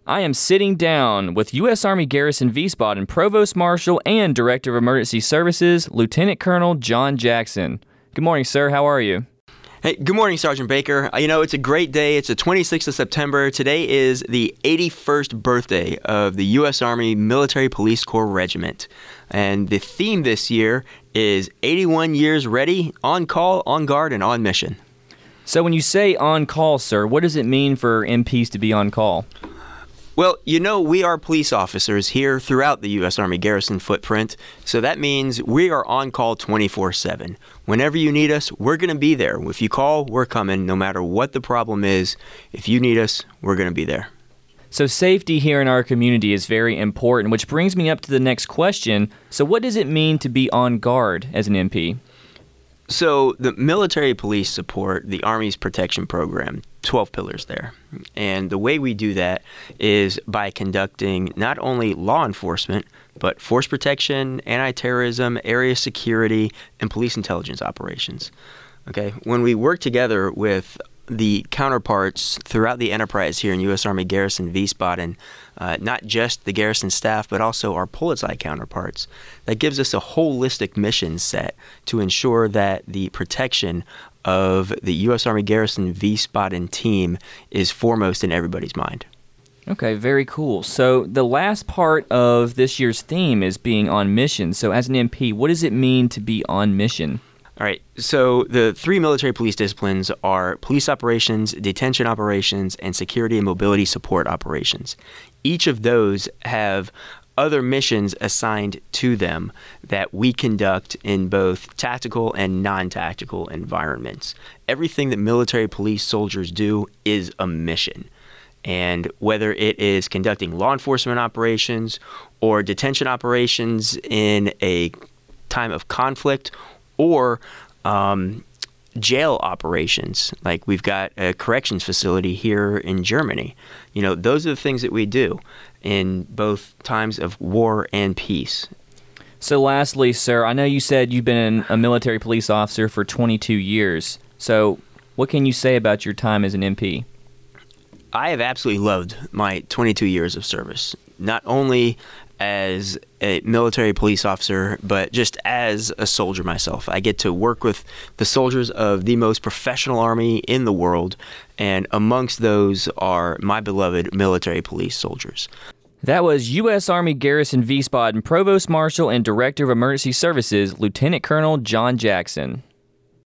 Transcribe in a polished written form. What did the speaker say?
I am sitting down with U.S. Army Garrison Wiesbaden Provost Marshal and Director of Emergency Services, Lieutenant Colonel John Jackson. Good morning, sir. How are you? Hey, good morning, Sergeant Baker. It's a great day. It's the 26th of September. Today is the 81st birthday of the U.S. Army Military Police Corps Regiment. And the theme this year is 81 years ready, on call, on guard, and on mission. So when you say on call, sir, what does it mean for MPs to be on call? Well, we are police officers here throughout the U.S. Army Garrison footprint, so that means we are on call 24/7. Whenever you need us, we're going to be there. If you call, we're coming, no matter what the problem is. If you need us, we're going to be there. So safety here in our community is very important, which brings me up to the next question. So what does it mean to be on guard as an MP? So the military police support the Army's protection program, 12 pillars there. And the way we do that is by conducting not only law enforcement, but force protection, anti-terrorism, area security, and police intelligence operations. Okay, when we work together with the counterparts throughout the enterprise here in U.S. Army Garrison Wiesbaden, not just the garrison staff, but also our Polizei counterparts, that gives us a holistic mission set to ensure that the protection of the U.S. Army Garrison Wiesbaden team is foremost in everybody's mind. Okay, very cool. So the last part of this year's theme is being on mission. So as an MP, what does it mean to be on mission? All right, so the three military police disciplines are police operations, detention operations, and security and mobility support operations. Each of those have other missions assigned to them that we conduct in both tactical and non-tactical environments. Everything that military police soldiers do is a mission. And whether it is conducting law enforcement operations or detention operations in a time of conflict, or jail operations, like we've got a corrections facility here in Germany. Those are the things that we do in both times of war and peace. So lastly, sir, I know you said you've been a military police officer for 22 years. So what can you say about your time as an MP? I have absolutely loved my 22 years of service, not only as a military police officer, but just as a soldier myself. I get to work with the soldiers of the most professional army in the world, and amongst those are my beloved military police soldiers. That was U.S. Army Garrison Wiesbaden Provost Marshal and Director of Emergency Services, Lieutenant Colonel John Jackson.